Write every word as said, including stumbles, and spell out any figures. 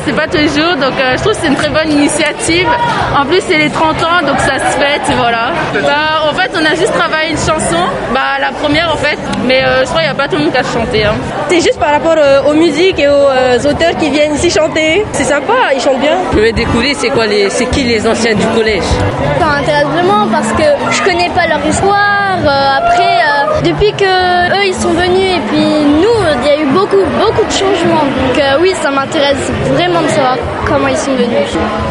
c'est pas tous les jours, donc euh, je trouve que c'est une très bonne initiative. En plus, c'est les trente ans, donc ça se fête, voilà. Bah, en fait, on a juste travaillé une chanson, bah, la première en fait, mais euh, je crois qu'il n'y a pas tout le monde qui a chanté. Hein. C'est juste par rapport euh, aux musiques et aux euh, auteurs qui viennent ici chanter. C'est sympa, ils chantent bien. Je vais découvrir c'est quoi les, c'est qui les anciens du collège. Ça m'intéresse vraiment parce que je connais pas leur histoire. Euh, après, euh, depuis que eux ils sont venus et puis nous, il y a eu beaucoup, beaucoup de changements. Donc euh, oui, ça m'intéresse vraiment de savoir comment ils sont venus.